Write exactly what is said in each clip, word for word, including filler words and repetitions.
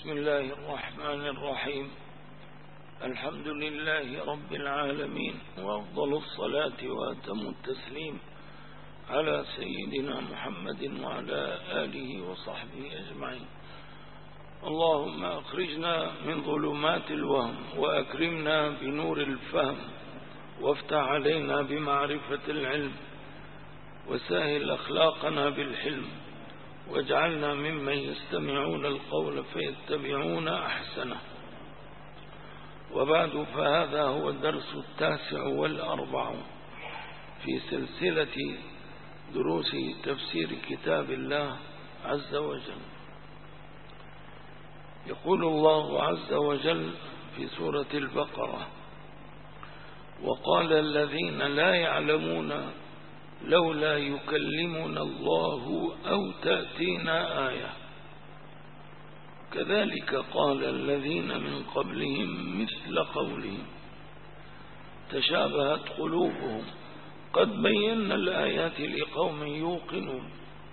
بسم الله الرحمن الرحيم. الحمد لله رب العالمين، وأفضل الصلاة وأتم التسليم على سيدنا محمد وعلى آله وصحبه أجمعين. اللهم أخرجنا من ظلمات الوهم وأكرمنا بنور الفهم، وافتح علينا بمعرفة العلم، وسهل أخلاقنا بالحلم، واجعلنا ممن يستمعون القول فيتبعون أحسنه. وبعد، فهذا هو الدرس التاسع والأربعون في سلسلة دروس تفسير كتاب الله عز وجل. يقول الله عز وجل في سورة البقرة: وقال الذين لا يعلمون لولا يكلمنا الله أو تأتينا آية، كذلك قال الذين من قبلهم مثل قولهم تشابهت قلوبهم قد بينا الآيات لقوم يوقنون.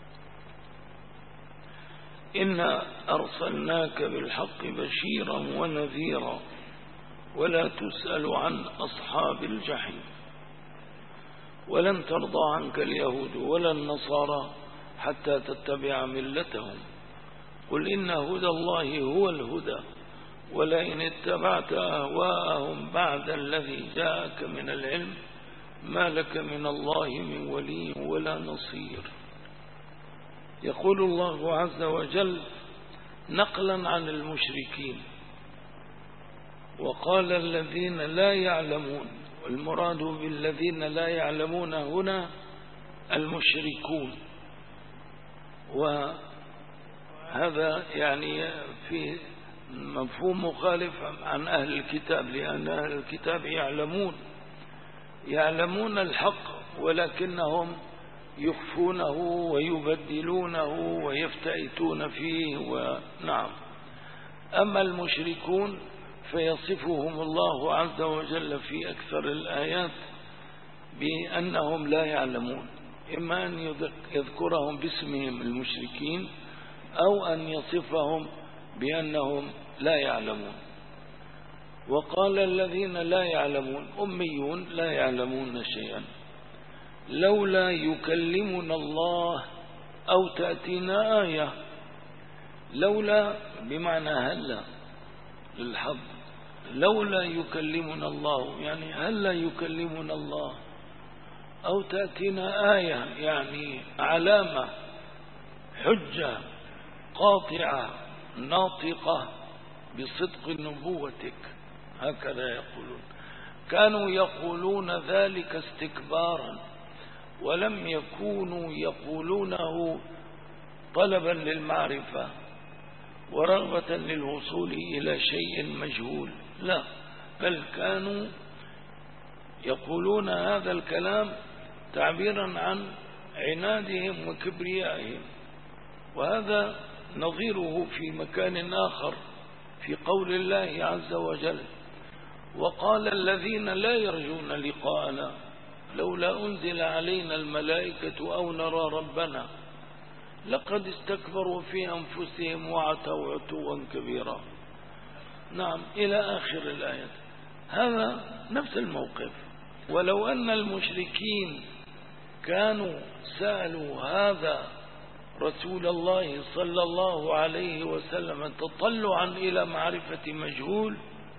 إنا أرسلناك بالحق بشيرا ونذيرا ولا تسأل عن أصحاب الجحيم. ولن ترضى عنك اليهود ولا النصارى حتى تتبع ملتهم، قل إن هدى الله هو الهدى ولئن اتبعت أهواءهم بعد الذي جاءك من العلم ما لك من الله من ولي ولا نصير. يقول الله عز وجل نقلا عن المشركين: وقال الذين لا يعلمون. والمراد بالذين لا يعلمون هنا المشركون، وهذا يعني في مفهوم مخالف عن أهل الكتاب، لأن أهل الكتاب يعلمون يعلمون الحق ولكنهم يخفونه ويبدلونه ويفتئتون فيه. ونعم، أما المشركون فيصفهم الله عز وجل في أكثر الآيات بأنهم لا يعلمون، إما أن يذكرهم باسمهم المشركين أو أن يصفهم بأنهم لا يعلمون. وقال الذين لا يعلمون، أميون لا يعلمون شيئا، لولا يكلمنا الله أو تأتينا آية. لولا بمعنى هلا للحظ، لولا يكلمنا الله يعني هلا يكلمنا الله، أو تأتينا آية يعني علامة، حجة قاطعة ناطقة بصدق نبوتك، هكذا يقولون. كانوا يقولون ذلك استكبارا، ولم يكونوا يقولونه طلبا للمعرفة ورغبة للوصول إلى شيء مجهول، لا، بل كانوا يقولون هذا الكلام تعبيرا عن عنادهم وكبريائهم. وهذا نظيره في مكان آخر في قول الله عز وجل: وقال الذين لا يرجون لقاءنا لولا أنزل علينا الملائكة أو نرى ربنا لقد استكبروا في أنفسهم وعتوا عتوا كبيرا. نعم، إلى آخر الآية. هذا نفس الموقف. ولو أن المشركين كانوا سألوا هذا رسول الله صلى الله عليه وسلم تطلعا إلى معرفة مجهول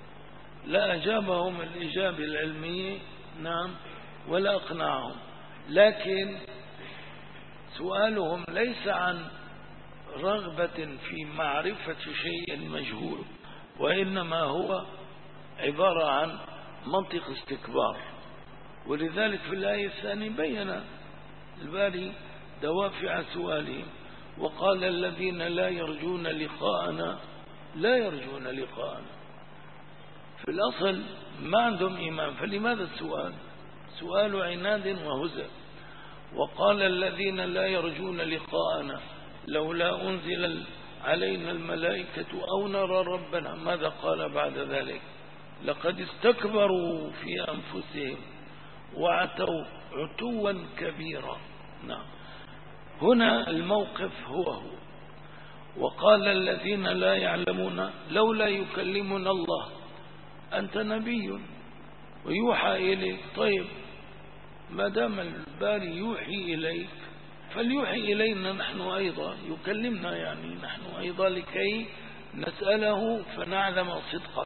لأجابهم الإجابة العلمية، نعم، ولا أقنعهم. لكن سؤالهم ليس عن رغبة في معرفة شيء مجهول، وإنما هو عبارة عن منطق استكبار. ولذلك في الآية الثانية بين الباري دوافع سؤالهم: وقال الذين لا يرجون لقاءنا لا يرجون لقاءنا. في الأصل ما عندهم إيمان، فلماذا السؤال؟ سؤال عناد وهزء. وقال الذين لا يرجون لقاءنا لولا أنزل علينا الملائكة أو نرى ربنا. ماذا قال بعد ذلك؟ لقد استكبروا في أنفسهم وعتوا عتوا كبيرا. نعم، هنا الموقف هو هو. وقال الذين لا يعلمون لولا يكلمنا الله، أنت نبي ويوحى إليك. طيب ما دام الباري يوحي إليك فليوحي إلينا نحن أيضا، يكلمنا يعني نحن أيضا لكي نسأله فنعلم صدقك.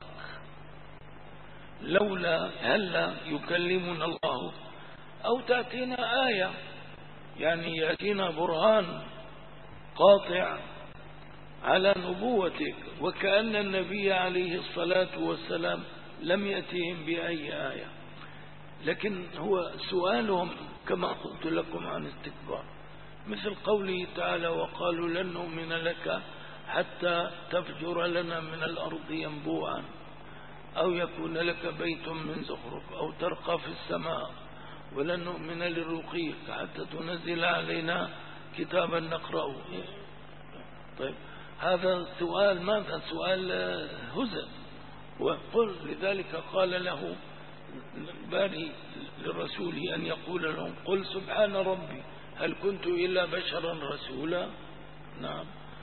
لولا هلا يكلمنا الله، أو تأتينا آية يعني يأتينا برهان قاطع على نبوتك، وكأن النبي عليه الصلاة والسلام لم يأتهم بأي آية. لكن هو سؤالهم كما قلت لكم عن استكبار، مثل قوله تعالى وقالوا لن نؤمن لك حتى تفجر لنا من الأرض ينبوعا أو يكون لك بيت من زخرف أو ترقى في السماء ولن نؤمن لرقيك حتى تنزل علينا كتابا نقرأه. طيب هذا سؤال ماذا؟ سؤال هزء. وقل لذلك قال له الباري للرسول أن يقول لهم قل سبحان ربي هل كنت إلا بشرا رسولا. نعم.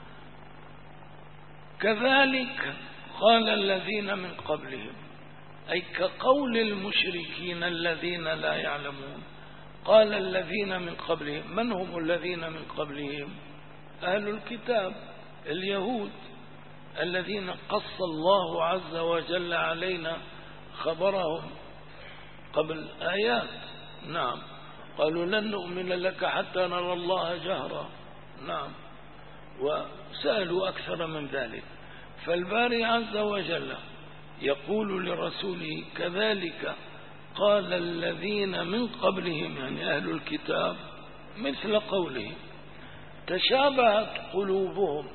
كذلك قال الذين من قبلهم، أي كقول المشركين الذين لا يعلمون. قال الذين من قبلهم، من هم الذين من قبلهم؟ أهل الكتاب اليهود الذين قص الله عز وجل علينا خبرهم قبل آيات. نعم. قالوا لن نؤمن لك حتى نرى الله جهرا. نعم. وسألوا أكثر من ذلك. فالباري عز وجل يقول لرسوله كذلك قال الذين من قبلهم، يعني أهل الكتاب، مثل قوله تشابهت قلوبهم.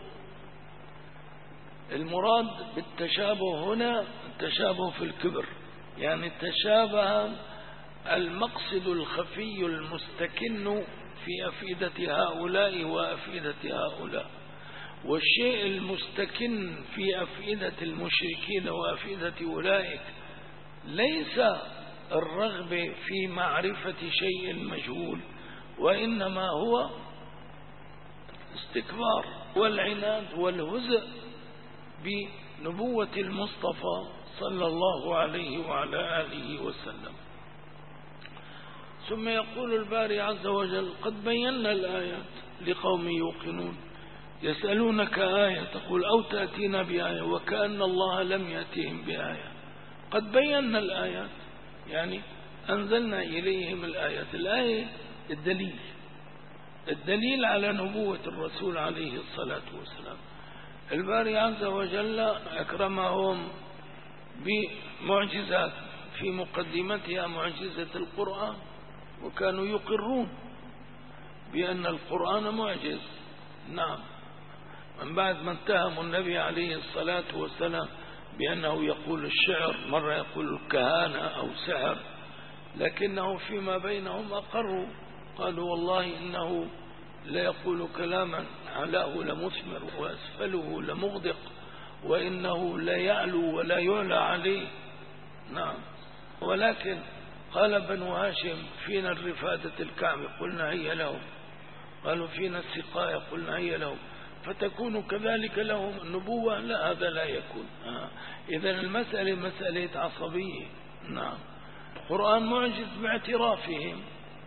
المراد بالتشابه هنا التشابه في الكبر، يعني تشابه المقصد الخفي المستكن في أفئدة هؤلاء وأفئدة هؤلاء، والشيء المستكن في أفئدة المشركين وأفئدة أولئك ليس الرغبة في معرفة شيء مجهول، وإنما هو استكبار والعناد والهزء بنبوة المصطفى صلى الله عليه وعلى آله وسلم. ثم يقول الباري عز وجل قد بينا الآيات لقوم يوقنون. يسألونك آية تقول أو تأتينا بآية، وكأن الله لم يأتهم بآية. قد بينا الآيات يعني أنزلنا إليهم الآيات. الآية الدليل، الدليل على نبوة الرسول عليه الصلاة والسلام. الباري عز وجل أكرمهم بمعجزات، في مقدمتها معجزة القرآن، وكانوا يقرون بأن القرآن معجز. نعم. من بعد ما اتهموا النبي عليه الصلاة والسلام بأنه يقول الشعر، مرة يقول الكهانة أو سحر، لكنه فيما بينهم أقروا قالوا والله إنه لا يقول كلاما علاه لمثمر وأسفله لمغدق، وإنه لا يعلو ولا يعلى عليه. نعم. ولكن قال بنو هاشم فينا الرفادة الكعب قلنا هي لهم، قالوا فينا السقاية قلنا هي لهم، فتكون كذلك لهم النبوة؟ لا، هذا لا يكون. آه. إذن المسألة مسألة عصبية. نعم. القرآن معجز باعترافهم.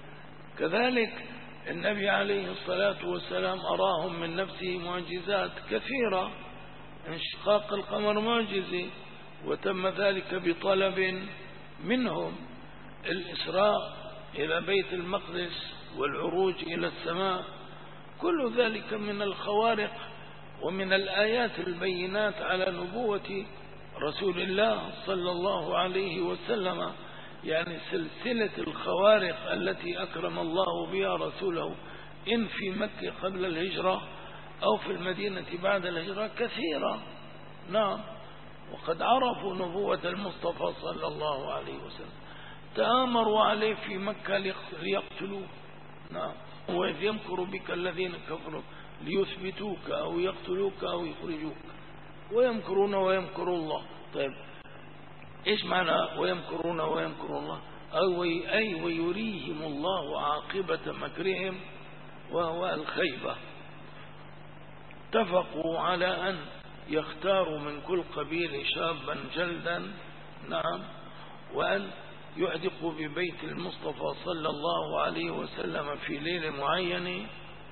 كذلك النبي عليه الصلاة والسلام أراهم من نفسه معجزات كثيرة. انشقاق القمر معجزة وتم ذلك بطلب منهم. الإسراء إلى بيت المقدس والعروج إلى السماء، كل ذلك من الخوارق ومن الآيات البينات على نبوة رسول الله صلى الله عليه وسلم. يعني سلسلة الخوارق التي أكرم الله بها رسوله إن في مكة قبل الهجرة أو في المدينة بعد الهجرة كثيرة. نعم. وقد عرفوا نبوة المصطفى صلى الله عليه وسلم، تآمروا عليه في مكة ليقتلوه. نعم. وإذ يمكر بك الذين كفروا ليثبتوك أو يقتلوك أو يخرجوك ويمكرون ويمكر الله. طيب إيش معنى ويمكرون ويمكر الله؟ أي ويريهم الله عاقبة مكرهم وهو الخيبة. اتفقوا على أن يختاروا من كل قبيل شابا جلدا، نعم، وأن يعدقوا ببيت المصطفى صلى الله عليه وسلم في ليلة معينة،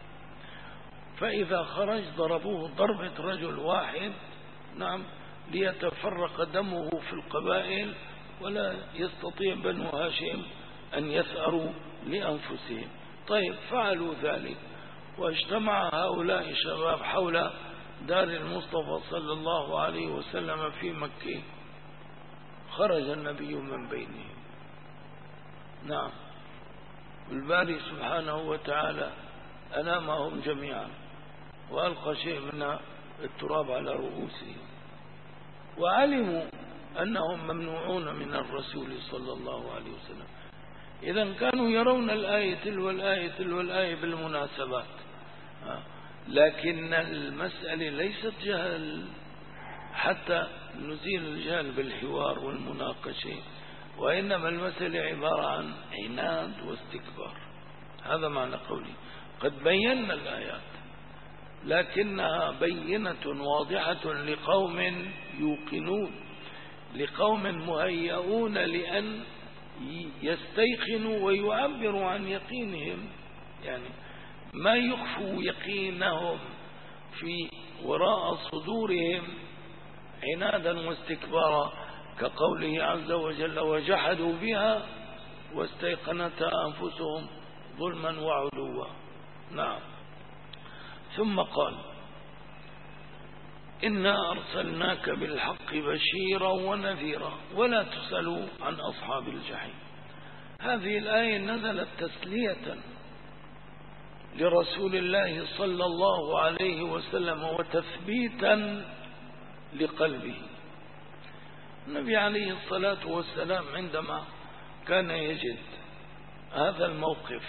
فإذا خرج ضربوه ضربة رجل واحد، نعم، ليتفرق دمه في القبائل ولا يستطيع بنو هاشم أن يثأروا لأنفسهم. طيب، فعلوا ذلك، واجتمع هؤلاء الشباب حول دار المصطفى صلى الله عليه وسلم في مكة. خرج النبي من بينهم، نعم، والباري سبحانه وتعالى أنامهم جميعا وألقى شيء من التراب على رؤوسهم، وعلموا أنهم ممنوعون من الرسول صلى الله عليه وسلم. إذن كانوا يرون الآية تلو الآية تلو الآية بالمناسبات، لكن المسألة ليست جهل حتى نزيل الجهل بالحوار والمناقشة، وإنما المسألة عبارة عن عناد واستكبار. هذا معنى قولي قد بينا الآيات، لكنها بينة واضحة لقوم يوقنون، لقوم مهيئون لأن يستيقنوا ويعبروا عن يقينهم، يعني ما يخفوا يقينهم في وراء صدورهم عنادا واستكبارا، كقوله عز وجل: وجحدوا بها واستيقنتها أنفسهم ظلما وعلوا. نعم. ثم قال: إنا أرسلناك بالحق بشيرا ونذيرا ولا تسألوا عن أصحاب الجحيم. هذه الآية نزلت تسلية لرسول الله صلى الله عليه وسلم وتثبيتا لقلبه. النبي عليه الصلاة والسلام عندما كان يجد هذا الموقف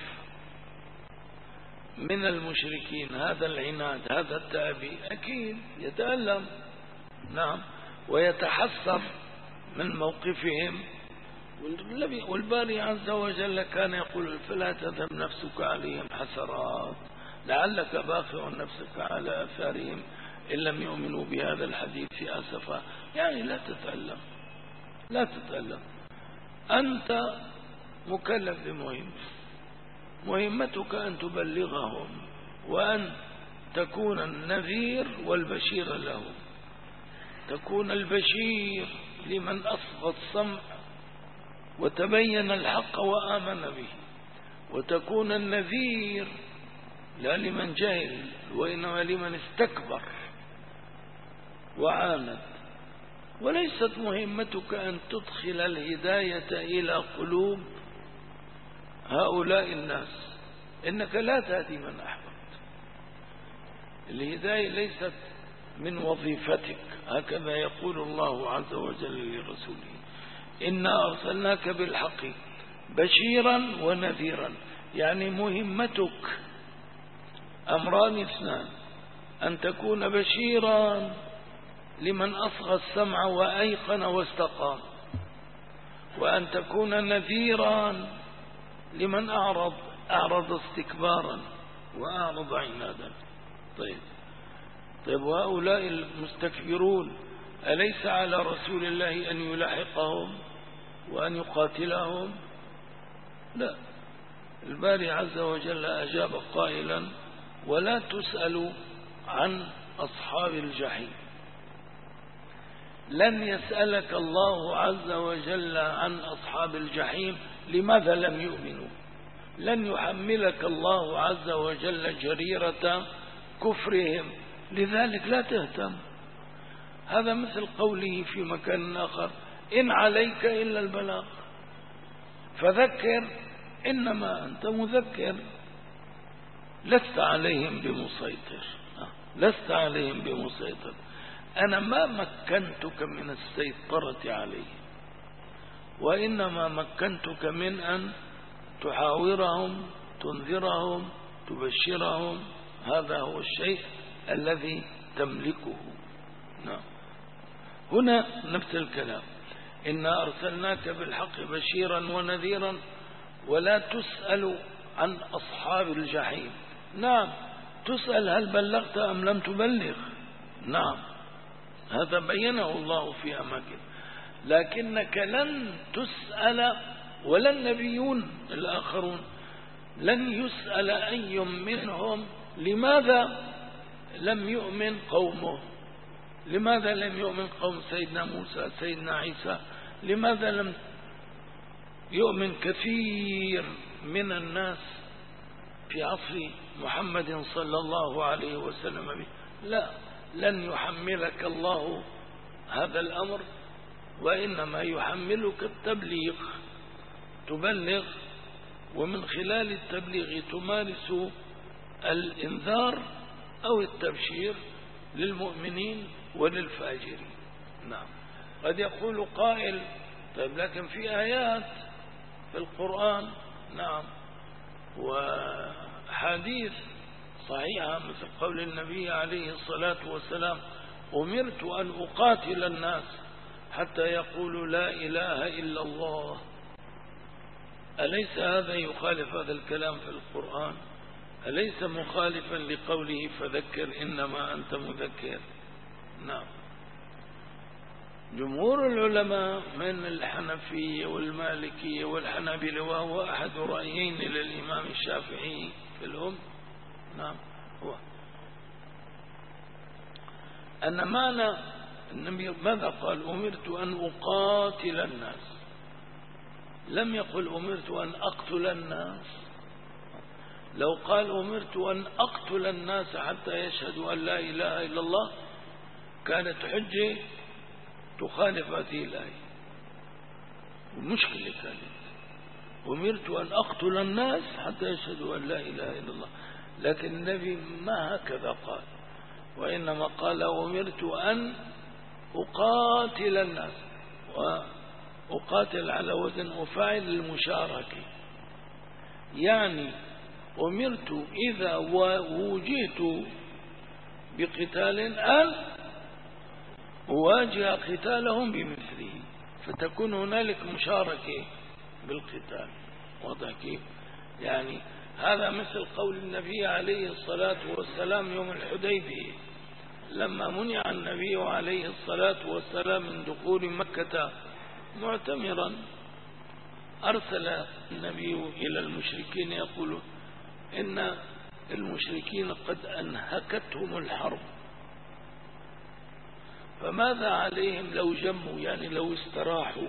من المشركين، هذا العناد، هذا التأبي، أكيد يتألم، نعم، ويتحسر من موقفهم. والباري عز وجل كان يقول: فلا تذهب نفسك عليهم حسرات لعلك باخع نفسك على آثارهم إن لم يؤمنوا بهذا الحديث أسفا. يعني لا تتألم، لا تتألم، أنت مكلف بمهمة، مهمتك أن تبلغهم وأن تكون النذير والبشير لهم، تكون البشير لمن أصغى السمع وتبين الحق وآمن به، وتكون النذير لا لمن جهل وإنما لمن استكبر وعاند. وليست مهمتك أن تدخل الهداية إلى قلوب هؤلاء الناس، إنك لا تهدي من أحببت. الهداية ليست من وظيفتك، هكذا يقول الله عز وجل لرسوله: إنا أرسلناك بالحق بشيرا ونذيرا. يعني مهمتك أمران اثنان: أن تكون بشيرا لمن أصغى السمع وأيقن واستقام، وأن تكون نذيرا لمن أعرض أعرض استكبارا وأعرض عنادا. طيب طيب وهؤلاء المستكبرون أليس على رسول الله أن يلاحقهم وأن يقاتلهم؟ لا. الباري عز وجل أجاب قائلا: ولا تسألوا عن أصحاب الجحيم. لن يسألك الله عز وجل عن أصحاب الجحيم. لماذا لم يؤمنوا؟ لن يحملك الله عز وجل جريرة كفرهم، لذلك لا تهتم. هذا مثل قوله في مكان آخر: إن عليك إلا البلاغ فذكر إنما أنت مذكر، لست عليهم بمسيطر، لست عليهم بمسيطر. أنا ما مكنتك من السيطرة عليهم، وإنما مكنتك من أن تحاورهم، تنذرهم، تبشرهم. هذا هو الشيء الذي تملكه. نعم. هنا نفس الكلام: إنا أرسلناك بالحق بشيرا ونذيرا ولا تسأل عن أصحاب الجحيم. نعم، تسأل هل بلغت أم لم تبلغ؟ نعم، هذا بينه الله في أماكن، لكنك لن تسأل ولا النبيون الآخرون لن يسأل أي منهم لماذا لم يؤمن قومه، لماذا لم يؤمن قوم سيدنا موسى سيدنا عيسى، لماذا لم يؤمن كثير من الناس في عصر محمد صلى الله عليه وسلم به. لا، لن يحملك الله هذا الأمر، وإنما يحملك التبليغ، تبلغ، ومن خلال التبليغ تمارس الإنذار أو التبشير للمؤمنين وللفاجرين. نعم. قد يقول قائل طيب لكن في آيات في القرآن نعم وحديث صحيحة مثل قول النبي عليه الصلاة والسلام أمرت أن أقاتل الناس حتى يقولوا لا إله إلا الله. أليس هذا يخالف هذا الكلام في القرآن؟ أليس مخالفا لقوله فذكر إنما أنت مذكر؟ نعم. جمهور العلماء من الحنفية والمالكية والحنابلة، وهو أحد رأيين للإمام الشافعي في الأم، نعم، هو أن معنى النبي ماذا قال؟ أمرت أن أقاتل الناس، لم يقل أمرت أن أقتل الناس. لو قال أمرت أن أقتل الناس حتى يشهدوا أن لا إله إلا الله كانت حجة تخالف هذه الآية، المشكلة كانت أمرت أن أقتل الناس حتى يشهدوا أن لا إله إلا الله، لكن النبي ما هكذا قال، وإنما قال أمرت أن أقاتل الناس، وأقاتل على وزن أفاعل المشاركة، يعني أمرت إذا وجئت بقتال أن أواجه قتالهم بمثله، فتكون هنالك مشاركة بالقتال. واضح كيف؟ يعني هذا مثل قول النبي عليه الصلاة والسلام يوم الحديبية لما منع النبي عليه الصلاة والسلام من دخول مكة معتمرا، أرسل النبي إلى المشركين يقول إن المشركين قد أنهكتهم الحرب، فماذا عليهم لو جموا، يعني لو استراحوا،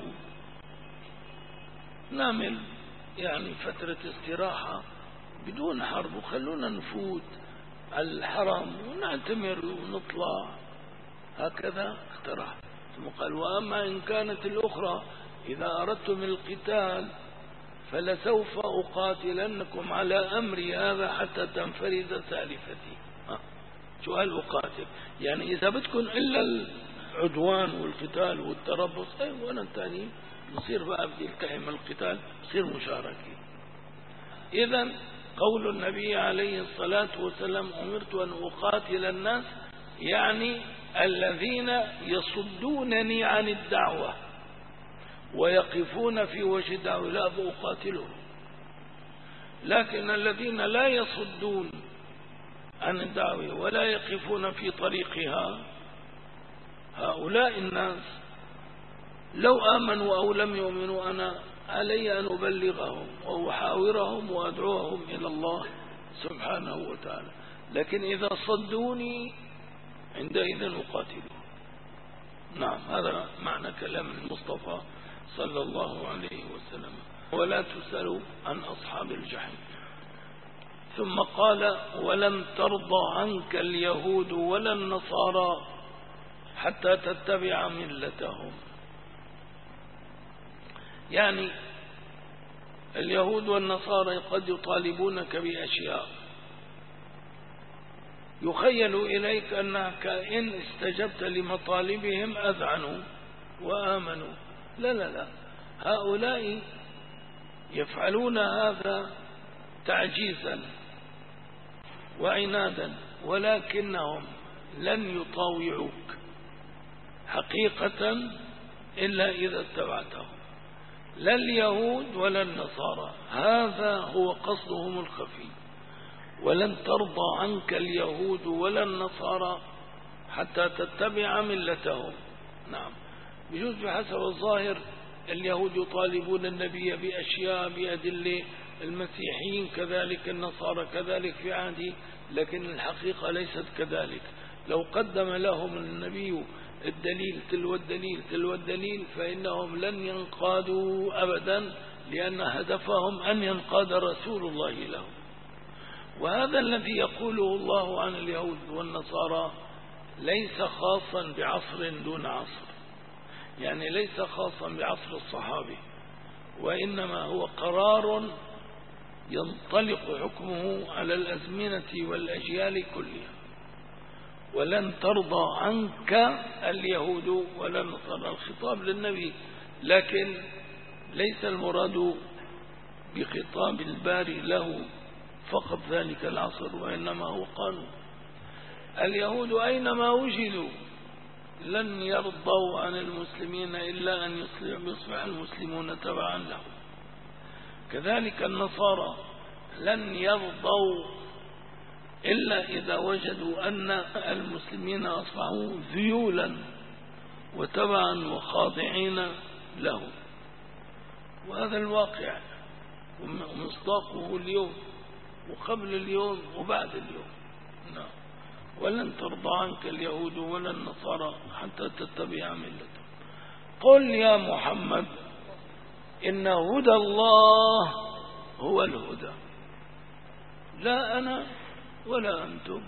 نعمل يعني فترة استراحة بدون حرب وخلونا نفوت على الحرم ونعتمر ونطلع. هكذا اقترح. ثم قال وأما إن كانت الأخرى إذا أردتم القتال فلسوف أقاتلنكم على أمري هذا حتى تنفرد سالفتي. شو قال أقاتل؟ يعني إذا بدكم إلا العدوان والقتال والتربص، أي وأنا الثاني نصير بقى بدي التحم القتال، نصير مشاركين. إذا قول النبي عليه الصلاة والسلام أمرت أن أقاتل الناس يعني الذين يصدونني عن الدعوة ويقفون في وجه الدعوة لا أقاتلهم، لكن الذين لا يصدون عن الدعوة ولا يقفون في طريقها هؤلاء الناس لو آمنوا أو لم يؤمنوا أنا علي أن أبلغهم وأحاورهم وأدعوهم إلى الله سبحانه وتعالى، لكن إذا صدوني عندئذ أقاتلهم. نعم، هذا معنى كلام المصطفى صلى الله عليه وسلم. ولا تسألوا عن أصحاب الجحيم. ثم قال ولن ترضى عنك اليهود ولا النصارى حتى تتبع ملتهم. يعني اليهود والنصارى قد يطالبونك بأشياء يخيل إليك أنك إن استجبت لمطالبهم أذعنوا وآمنوا. لا لا لا، هؤلاء يفعلون هذا تعجيزا وعنادا، ولكنهم لن يطاوعوك حقيقة إلا إذا اتبعتهم، لا اليهود ولا النصارى، هذا هو قصدهم الخفي. ولن ترضى عنك اليهود ولا النصارى حتى تتبع ملتهم. نعم، بجوز بحسب الظاهر اليهود يطالبون النبي بأشياء بأدلة، المسيحيين كذلك، النصارى كذلك في عهده، لكن الحقيقة ليست كذلك. لو قدم لهم النبي الدليل تلو الدليل تلو الدليل فإنهم لن ينقادوا أبدا، لأن هدفهم أن ينقاد رسول الله لهم. وهذا الذي يقوله الله عن اليهود والنصارى ليس خاصا بعصر دون عصر، يعني ليس خاصا بعصر الصحابة، وإنما هو قرار ينطلق حكمه على الأزمنة والأجيال كلها. ولن ترضى عنك اليهود ولا النصارى، الخطاب للنبي، لكن ليس المراد بخطاب الباري له فقط ذلك العصر، وإنما هو قانون. اليهود أينما وجدوا لن يرضوا عن المسلمين إلا أن يصبح المسلمون تبعا لهم. كذلك النصارى لن يرضوا إلا إذا وجدوا أن المسلمين أصبحوا ذيولا وتبعا وخاضعين له. وهذا الواقع ومصداقه اليوم وقبل اليوم وبعد اليوم. نعم. ولن ترضى عنك اليهود ولا النصارى حتى تتبع ملتهم. قل يا محمد إن هدى الله هو الهدى، لا أنا ولا أنتم.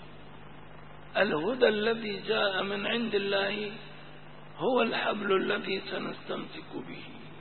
الهدى الذي جاء من عند الله هو الحبل الذي سنستمسك به.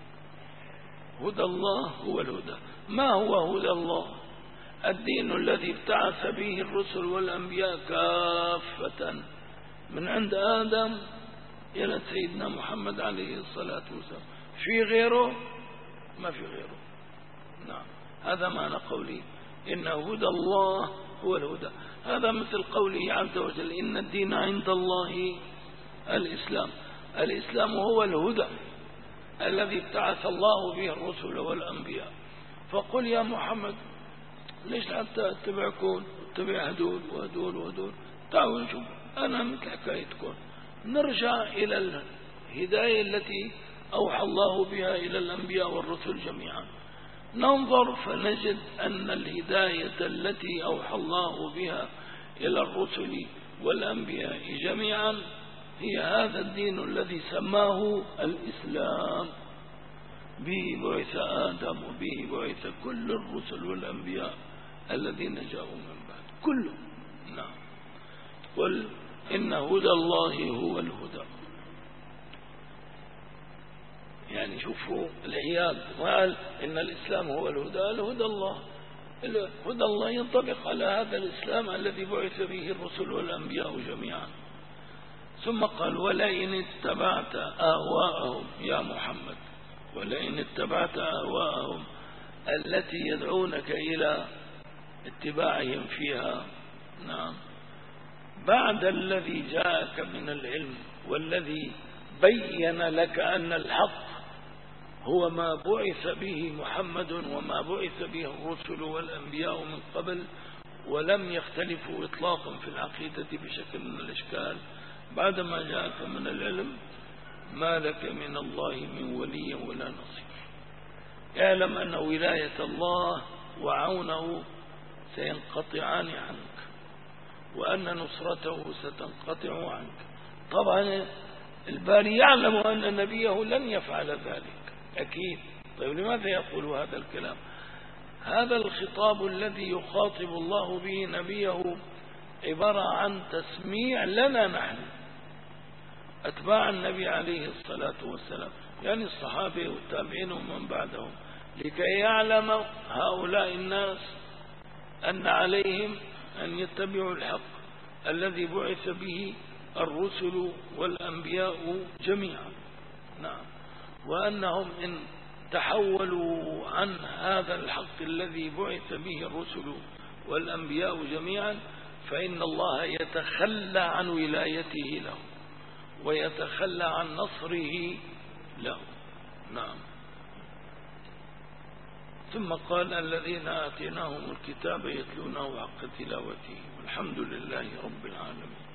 هدى الله هو الهدى. ما هو هدى الله؟ الدين الذي ابتعث به الرسل والأنبياء كافة من عند آدم إلى سيدنا محمد عليه الصلاة والسلام. في غيره؟ ما في غيره. نعم، هذا معنى قولي إن هدى الله هو الهدى. هذا مثل قوله عز وجل إن الدين عند الله الإسلام. الإسلام هو الهدى الذي ابتعث الله به الرسل والأنبياء. فقل يا محمد ليش حتى اتبعكم اتبع هدول وهدول وهدول؟ تعالوا نشوف، أنا مثل حكايتكم، نرجع إلى الهداية التي أوحى الله بها إلى الأنبياء والرسل جميعا، ننظر فنجد أن الهداية التي أوحى الله بها إلى الرسل والأنبياء جميعا هي هذا الدين الذي سماه الإسلام. به بعث آدم وبه بعث كل الرسل والأنبياء الذين جاءوا من بعد كلهم. نعم. قل إن هدى الله هو الهدى. يعني شوفوا العياذ، وقال إن الإسلام هو الهدى. الهدى الله، هدى الله ينطبق على هذا الإسلام الذي بعث به الرسل والأنبياء جميعا. ثم قال ولئن اتبعت أهواءهم يا محمد، ولئن اتبعت أهواءهم التي يدعونك إلى اتباعهم فيها. نعم، بعد الذي جاءك من العلم والذي بين لك أن الحق هو ما بعث به محمد وما بعث به الرسل والأنبياء من قبل، ولم يختلفوا إطلاقا في العقيدة بشكل من الإشكال. بعدما جاءك من العلم ما لك من الله من ولي ولا نصير. اعلم أن ولاية الله وعونه سينقطعان عنك، وأن نصرته ستنقطع عنك. طبعا الباري يعلم أن نبيه لن يفعل ذلك أكيد. طيب لماذا يقول هذا الكلام؟ هذا الخطاب الذي يخاطب الله به نبيه عبارة عن تسميع لنا نحن أتباع النبي عليه الصلاة والسلام، يعني الصحابة والتابعين ومن بعدهم، لكي يعلم هؤلاء الناس أن عليهم أن يتبعوا الحق الذي بعث به الرسل والأنبياء جميعا. نعم، وأنهم إن تحولوا عن هذا الحق الذي بعث به الرسل والأنبياء جميعا فإن الله يتخلى عن ولايته له ويتخلى عن نصره له. نعم. ثم قال الذين آتيناهم الكتاب يتلونه حق تلاوته والحمد لله رب العالمين.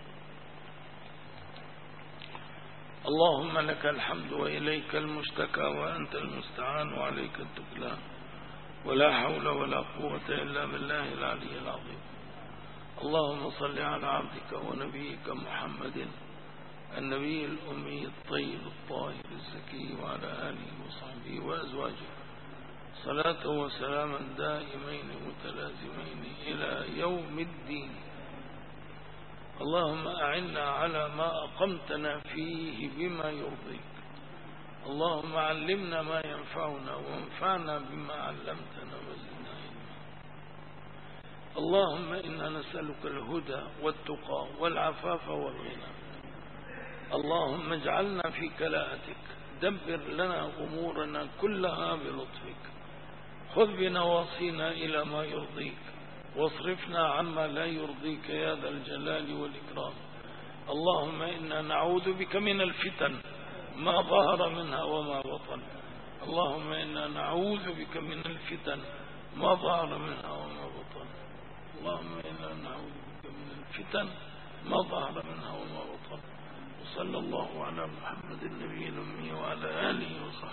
اللهم لك الحمد وإليك المشتكى وأنت المستعان وعليك التكلان ولا حول ولا قوة إلا بالله العلي العظيم. اللهم صل على عبدك ونبيك محمد النبي الأمي الطيب الطاهر الزكي وعلى آله وصحبه وأزواجه صلاة وسلاما دائمين متلازمين إلى يوم الدين. اللهم أعنا على ما أقمتنا فيه بما يرضيك. اللهم علمنا ما ينفعنا وانفعنا بما علمتنا وزدنا علما. اللهم إنا نسألك الهدى والتقى والعفاف والغنى. اللهم اجعلنا في كلاءتك، دبر لنا أمورنا كلها بلطفك، خذ بنواصينا إلى ما يرضيك واصرفنا عما لا يرضيك يا ذا الجلال والإكرام. اللهم إنا نعوذ بك من الفتن ما ظهر منها وما بطن. اللهم إنا نعوذ بك من الفتن ما ظهر منها وما بطن. اللهم إنا نعوذ بك من الفتن ما ظهر منها وما بطن. وصلى الله على محمد النبي الأمي وعلى آله وصحبه